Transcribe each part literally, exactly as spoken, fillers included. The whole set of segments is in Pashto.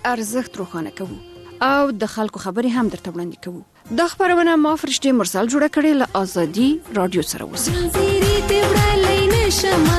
ارزښت روښانه کوو او د خلکو خبرې هم درته وړاندې کوو. دا خبرونه ما فرشتي مرسل جوړه کړې له ازادي رادیو سره اوسه. زنجیرې ته وړلای نشمه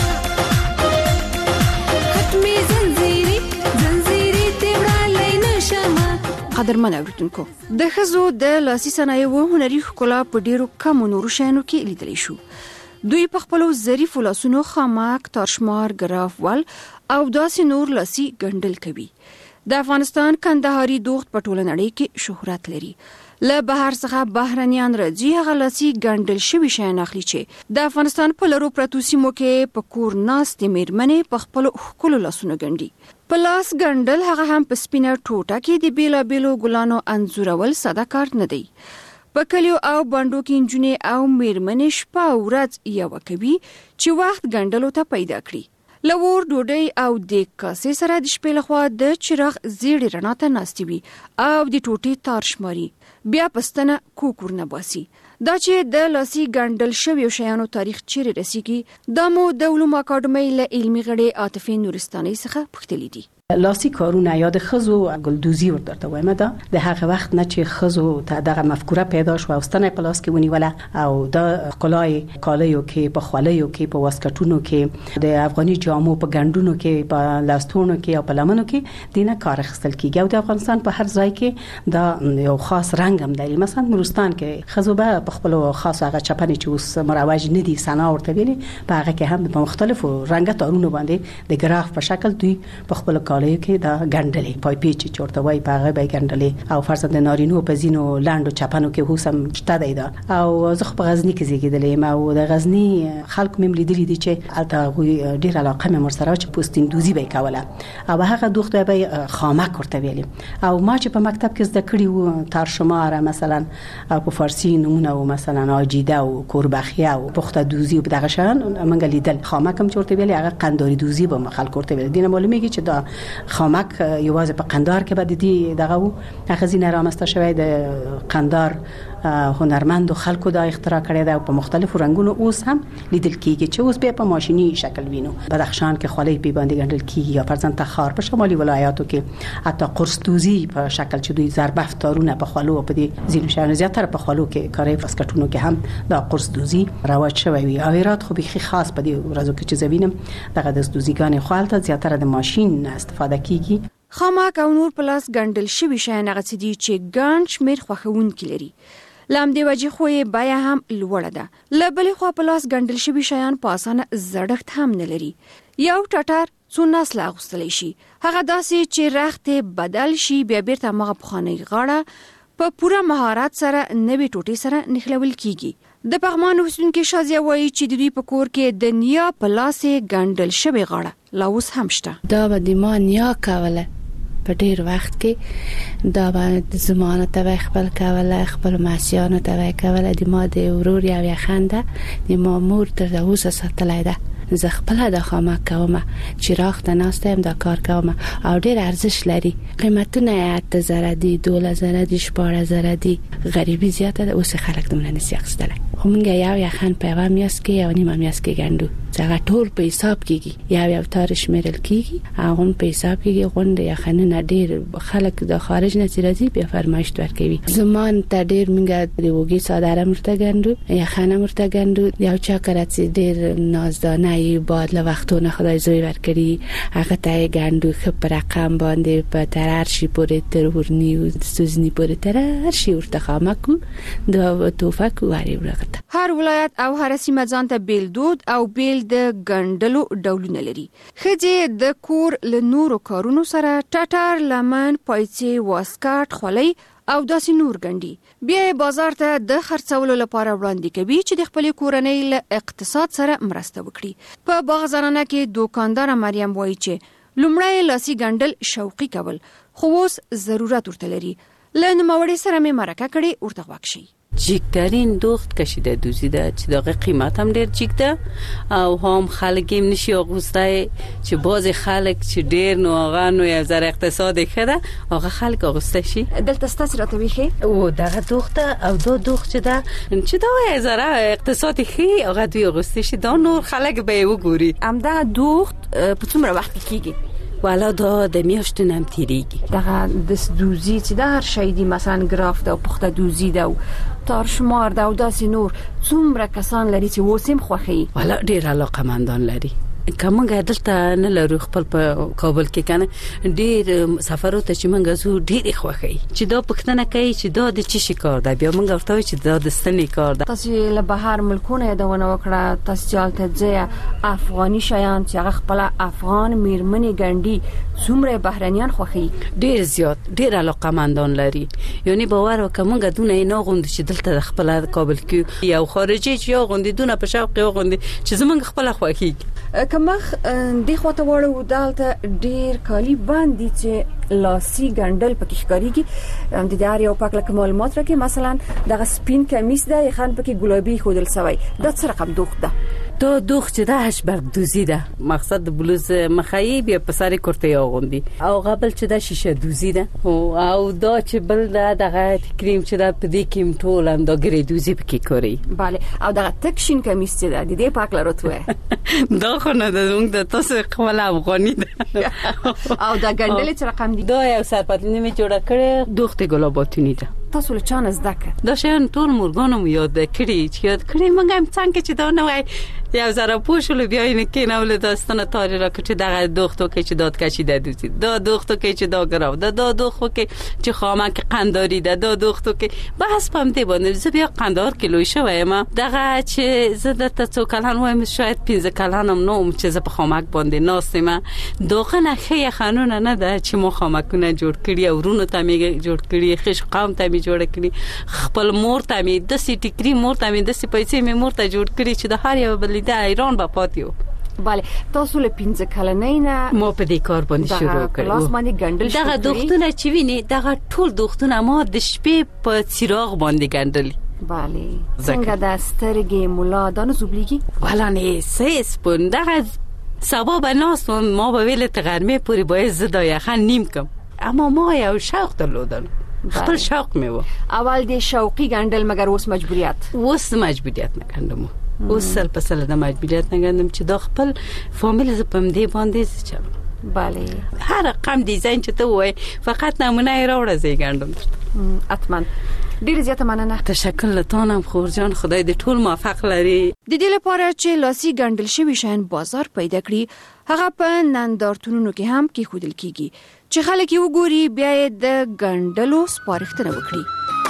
ختمې زنجیرې زنجیرې ته وړلای نشمه. قدرمن اوریدونکو، د ښځو د لاسي صنایعو هنري ښکلا په ډیرو کمو نورو شیانو کې لیدلی شو. دوی په خپلو ظریفو لاسونو خامک، تارشمار، ګراف ول او داسې نور لاسي ګنډل کوي. د افغانستان کندهاري دوخت په ټوله نړۍ کې شهرت لري. له بهر څخه بهرنیان راځي هغه لاسي ګنډل شوي شیان اخلي چې د افغانستان په لرو پرتو سیمو کې په کور ناستې میرمنې په خپلو ښکلو لاسونو ګنډي. په لاس ګنډل هغه هم په سپینه ټوټه کې د بیلابیلو ګلانو انځورول ساده کار نه دی. په کلیو او بانډو کې نجونې او میرمنې شپه او ورځ یوه کوي چې وخت ګنډلو ته پیدا کړي. له اور، ډوډۍ او د کاسې سره د شپې لخوا د چراغ زیړې رڼا ته ناستې وي او د ټوټې تار شماري، بیا پستنه کوکور نه باسي. دا چې د لاسي ګنډل شویو شیانو تاریخ چیرې رسیږي، دا مو د علومو اکاډمۍ له علمي غړې عاطفې نورستانۍ څخه پوښتلي دي. لاسي کارونه یا د ښځو ګلدوزي ورته وایم، دا د هغه وخت نه چې ښځو ته دغه مفکوره پیدا شو او ستنه په لاس کې ونیوله او د ښکلای کالیو کې، په خولیو کې، په واسکټونو کې، د افغاني جامو په ګنډونو کې، په لاستونو کې او په لمنو کې دینه کار اخیستل کیږي. او د افغانستان په هر ځای کې دا یو خاص رنگ هم لري. مثلا نورستان کې ښځو به په خپل خاص هغه چپنې چې اوس مروج نه دي، سنا ورته ویلي، په هغه کې هم په مختلفو رنګه تارونو باندې د ګراف په شکل دوی په خپل کې دا ګنډلې پای پیچ چورته وای په هغه به ګنډلې او فرض د نارینو په زینو لاندو چپنو کې هوسم شته دی. دا او زه په غزنی کې زیږیدلې ما او د غزنی خلک مم لیدلې دي چې الته ډیر علاقه مې مرسره چې پوستین دوزی به کوله او هغه دوخته به خامک ورته ویلې. او ما چې په مکتب کې زده کړی و تارشمار مثلا او په فارسی نمونه او مثلا اجیده او کوربخیه او پخته دوزی په دغه شان منګ لیدل. خامک هم چورته ویلې، هغه قنداری دوزی به خلک ورته ویل. دینه معلومیږي چې دا خامک یوازې په قندار کې بعد دي دغه هغه زینه رامسته شوی د قندار هنرمند خلکو دا اختراع کړی دا په مختلفو رنگونو اوس هم لیدل کیږي چې اوس به په ماشيني شکل وینو. بدخشان کې خولۍ په باندې ګنډل کیږي یا فرضاً تخار په شمالي ولایاتو کې حتی قرصدوزی په شکل چې دوی ضربه تارونه په خولو په دې زینو شان زیاتره په خولو کې کاري فسکټونو کې هم دا قرصدوزی رواج شوی وي. او هرات خو به خاص په دې ورځو کې چې زوینم دغه د دوزیګان خپلته زیاتره د ماشين استفاده کیږي. خامک او نور پلاس ګنډل شوي شیان هغه څه دي چې ګڼ شمېر خوښونکي لري. لام دی وجه خو یې بیا هم لوړه ده. له بلې خوا پلاس ګنډل شوي شیان په اسانه زړښت هم نه لري. یو ټټر څو نسله اغوستلی شي، هغه داسې چې رخت بدل شي بیا بیرته هغه پخوانۍ غاړه په پوره مهارت سره نوې ټوټې سره نښلول کیږي. د پغمان اوسیدونکي شازیه وایي چې د دوی په کور کې د نیا په لاسې ګنډل شوې غاړه لا اوس هم شته. دا به د ما نیا کوله په ډیر وخت کې، دا به زمانه ته خپل کوله، خپل ماسیانو ته کوله. د ما د ورور یو یخنده د ما مور تر اوسه ساتلای ده. زه خپل د خامک کوم چې راخ ته ناستم دا کار کوم او ډیر ارزش لري. قیمتونه اته زره دي، دوله زره دي، شپاره زره دي. غریبی زیاته ده اوس خلک دمنه نسی اخستله. خو مونږ یو یخن په یو میاس کې یو نیمه میاس کې ګندو. څنګه ټول په حساب کېږي، یو یو تارش مېرل کېږي، هغه په حساب کېږي. غونډه یخنونه ډیر خلک د خارج نه راځي په فرمایش ورکوي. زمان ته ډیر مونږ د وګي صادره مرته ګندو، یخنه مرته ګندو. یو چا کړه ډیر نازدانه ای باد له وختونه خدای زوی ورکړي، هغه ته ګندو خپ رقم باندې په ترر شي پورې تر ورنی او سوزنی پورې ترر شي ورته خامکو د توفک وری ورغته. هر ولایت او هر سیمه ځان ته بیل دود او بیل د ګنډلو ډولونه لري. خځې د کور له نورو کارونو سره ټټر، لمن، پایڅې، واسکټ، خولۍ او داسې نور ګنډي. بیا بازار ته د خرڅولو لپاره وړاندې کوي چې د خپل کورنۍ له اقتصاد سره مرسته وکړي. په باغ زنانه کې دوکاندار مریم وایي چې لومړی لاسي ګنډل شوقي کول خو اوس ضرورت ورته لري. له نوموړي سره مې مرکه کړې، ورته غوږ شئ. جیکترین دوخت کشیده دوزیده چې دغه قیمت هم ډیر جیک ده او هم خلک هم نشي اغوسته چې باز خلک چې ډیر نو هغه نو یو ذره اقتصاد خده هغه خلک اغوسته شي. دلته ستاسو راته ویخي او دغه دوخته او دو دوخت چې ده چې دا یو ذره اقتصاد خي هغه دوی اغوسته شي دا نور خلک به وګوري. همدا دوخت په څومره وخت کېږي؟ والا دا د میاشتو نم تیریږي. دغه د دوزی چې د هر شی دی مثلا ګراف دا پخته دوزی دا تارشمار دا او داسې نور څومره کسان لري چې وسیم خوخي؟ والا ډیر علاقه مندان لري. کومه دلته نه لرو خپل په کابل کې کنه ډیر سفرات چې منګه زو ډیر خوخي چې دا پښتنه کوي چې دا د چی شي کار ده، بیا منګه ورته چې دا د ستنې کار ده. تاسو له بهر ملکونه یادونه وکړه، تاسو چالت ځای افغاني شیان چې هغه خپل افغان میرمنې ګنډي څومره بهرنیان خوخي؟ ډیر زیات، ډیر علاقه مندان لري. یعنی باور وکمنګه دونه نه غوند چې دلته خپل کابل کې یو خارجي چې یو غوندي دونه په شوق یو غوندي چې زمونږ خپل خوخي. کمخ دی خواته وړو دالته ډیر کالی باندې چې لاسي ګنډل پکې ښکاریږي. د دې اړ یو پاک لکه معلومات راکې، مثلا دغه سپین کمیس ده یې خان پکې ګلابي خودل سوی، دا څه رقم دوخت ده؟ دا دوخت چې ده هشبرګ دوزی ده، مقصد بلوز مخایب یا په سر کرته اغوندي، او قبل چې ده شیشه دوزی ده، او دا چې بل ده دغه کریم چې ده په دې کې ټول هم دا ګری دوزی پکې کوي. bale او دغه تکشین کمیس چې ده د دې پاک لروتوه دا خو نه ده، موږ د تاسو خپل افغاني ده. او دا ګنډل چې رقم دي؟ دا یو سرپتلنی می جوړه کړې دوخت ګلاباتونی ده. تاسو له چانه زده کړ؟ دا شیان ټول مورګانو یاد کړی چې یاد کړی موږ هم څنګه چې دا نه وای یو زره پوښل بیا یې کې نه ول داستانه تاریخ را کړی دغه دوختو کې چې داد کشي ده دوزی، دا دوختو کې چې دا ګراو ده، دا دوختو کې چې خامک قنداری ده، دا دوختو کې بحث پم دی باندې زه بیا قندار کیلو شوم ما دغه چې زه د تاسو کلان وایم شاید پنځه کلانم نوم چې زه په خامک باندې ناستم. دوغه نه خې قانون نه ده چې مو خامکونه جوړ کړی او ورونو ته می جوړ کړی، خش قوم ته می جوړ کړی، خپل مور ته می د سي ټیکري مور ته می د سي پیسې می مور ته جوړ کړی چې د هر یو بل د ایران په پاتیو. bale تاسو له پنځه کلنۍ نه مو په دې کار باندې شروع کړو. لاس باندې ګنډل دغه دوختونه چې ویني دغه ټول دوختونه ما د شپې په څراغ باندې ګنډل. bale څنګه د سترګې مولا دانو زوبليږي؟ ولا نه سیس پون دغه سبب ناس ما به ویل تغرمه پوری باید زدا یخن نیم کم، اما ما یو شوق درلودل، خپل شوق می و. اول د شوقي ګنډل مگر اوس مجبوریت؟ اوس مجبوریت نه کندم، اوس سل په سل د مجبوریت نه کندم چې دا خپل فامیل ز پم دی باندې چل. bale هر رقم دیزاین چې ته وای فقط نمونه یې راوړه زی ګنډم. اتمن ډیر زیاته مننه. تشکر لتانم خورجان، خدای دې ټول موفق لري. د دې لپاره چې لاسي ګنډل شوی شین بازار پیدا کړي، هغه په نندارتونونو کې هم کې خودل کیږي چې خلک یې وګوري بیا یې د ګنډلو سپارښتنه وکړي.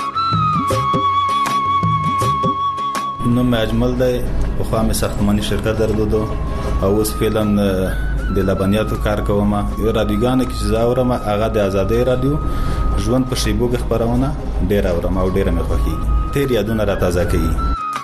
نوم اجمل دی، په خوا مې ساختماني شرکت درلودو او اوس فعلا د لبنیاتو کار کوم. رادیوګان کې چې زاورم هغه د آزادۍ رادیو ژوند په شیبوګ خبرونه ډیر اورم او ډیر مې خوښیږي، تیر یادونه را تازه کوي.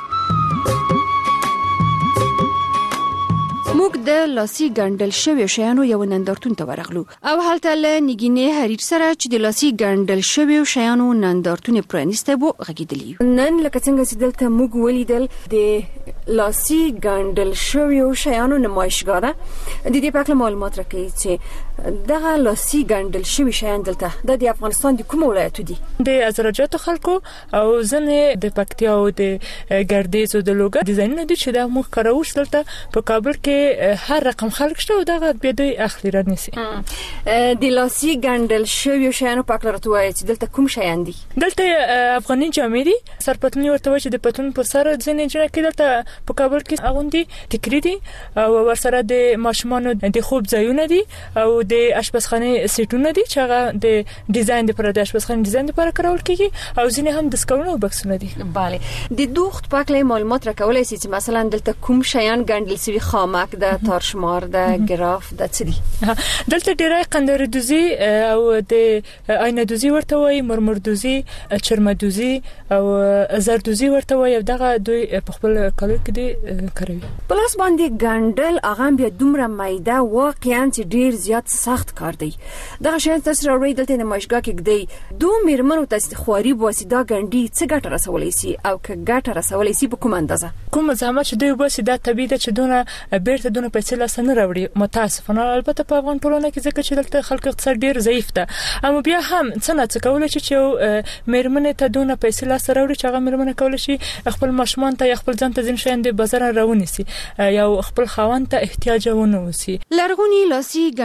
موږ د لاسي ګنډل شوی شیانو یو نندارتون ته ورغلو او هلته له نګینې حریر سره چې د لاسي ګنډل شوی شیانو نندارتون پرانیسته وو غږیدلی. نن لکه څنګه چې دلته موږ ولیدل د لاسي ګنډل شوی شیانو نمایشګاه ده. د دې په اړه معلومات راکړئ چې دغه لاسي ګنډل شوی شیان دلته د افغانستان د کوم ولایت دي؟ د ازرجاتو خلکو او ځنه د پکتیا او د ګردیز او د لوګا ډیزاینونه دي چې د موږ کاروش دلته په کابل کې هر رقم خلک شته او دغه به دوی اخلي رانیسي. د لاسي ګنډل شوی شیانو په اړه راټوي چې دلته کوم شیان دي؟ دلته افغاني جامې دي، سرپتلنی ورته وایي چې د پتلون پر سر ځنه جوړ کړي دلته په کابل کې اغوندي ټیکری دي او ورسره د ماشومانو د خوب ځایونه دي او د اشپزخانه سیټونه دي چې هغه د ډیزاین لپاره د اشپزخانه ډیزاین لپاره کارول کیږي او ځینې هم د سکرونو او بکسونه دي. bale د دوخت په اړه معلومات راکولای شي چې مثلا دلته کوم شیان ګنډل شوی خامک د تارشمار د ګراف د څه دي؟ دلته ډیرای قندار دوزی او د آینه دوزی ورته وایي، مرمر دوزی، چرمه دوزی او زر دوزی ورته وایي. دغه دوی په خپل کالو کې دي کوي. پلاس باندې ګنډل هغه بیا دومره مایده واقعا چې ډیر زیات سخت کار دی. دغه شین تاسو راوړی دلته نمایشګاه کې دی دوه میرمنو تاسو خواري بواسطه ګنډي څه ګټه رسولای شي او که ګټه رسولای شي په کوم اندازه؟ کوم زحمت چې دوی بواسطه طبيعي ده چې دونه بیرته دونه پیسې لاس نه راوړي. متاسفانه البته په افغان ټولنه کې ځکه چې دلته خلک اقتصاد ډیر ضعیف ده، اما بیا هم څه نه څه کولای شي چې میرمنې ته دونه پیسې لاس راوړي چې هغه میرمنې کولای شي خپل ماشومان ته یا خپل ځان ته ځین شین د بازار راونی سي یا خپل خاوند ته احتیاج ونه وسی. لرغونی لاسي ګنډل شوی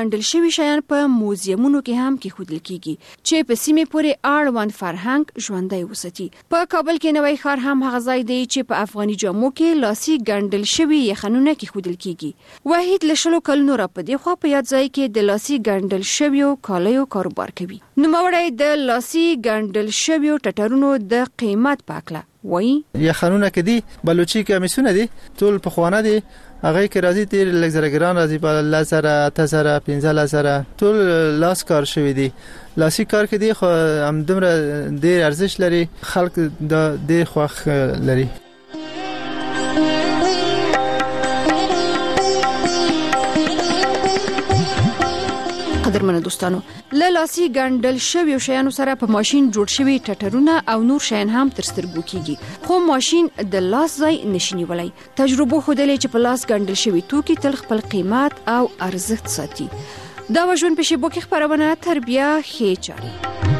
شوي شیان په موزیمونو کې هم کېښودل کیږي چې په سیمې پورې اړوند فرهنګ ژوندی وساتي. په کابل کې نوی ښار هم هغه ځای دی چې په افغاني جامو کې لاسي ګنډل شوي یخنونه کېښودل کیږي. وحید له شلو کلونو را په دې خوا په یاد ځای کې د لاسي ګنډل شویو کالیو کاروبار کوي. نوموړی د لاسي ګنډل شویو ټټرونو د قیمت په اړه وایي. یخنونه کې دي بلوچي کمیسونه دي ټول په خوانه دي هغه کې راځي تیر لګزرګران راځي په لاسره تاسره پنځه لاسره ټول لاس کار شوی دي. لاسي کار کې دي خو هم دومره ډیر ارزښت لري خلک د ډیر خوښ لري. قدرمنو دوستانو له لاسي ګنډل شویو شیانو سره په ماشين جوړ شوی ټټرونه او نور شیان هم تر سترګو کیږي خو ماشين د لاس ځای نشي نیولای. تجربه ښودلې چې په لاس ګنډل شوی توکي تل خپل قیمت او ارزښت ساتي. دا وژن په شیبو کې خبرونه تربیه خې چاري.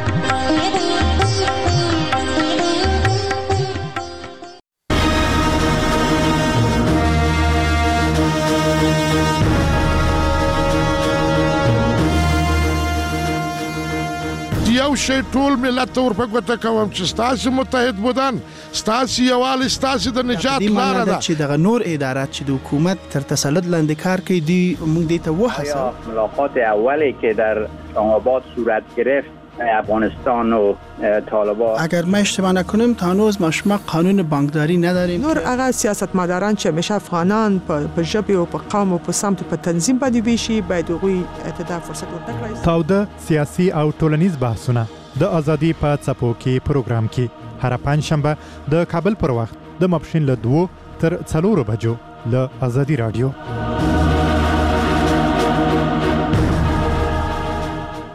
یو شی ټول ملت ور په ګوته کوم چې ستاسو متحد بودن ستاسو یوال ستاسو د نجات لار ده چې د نور ادارات چې د حکومت تر تسلط لاندې کار کوي دی موږ دې ته وحسه. ملاقات اولی که در آباد صورت گرفت افغانستان و طالبان اگر ما اشتباه نکنیم تا هنوز ما شما قانون بانکداری نداریم. نور هغه سیاستمداران چې همیشه افغانان په ژبه او په قوم او په سمت په تنظیم باندې ویشي باید هغوی اعتدال فرصت ورکړي. تاوده سیاسي او ټولنیز بحثونه د ازادي په څپو کې پروګرام کې هر پنځ شنبه د کابل پر وخت د ماپښین له دوه تر څلورو بجو له ازادي رادیو.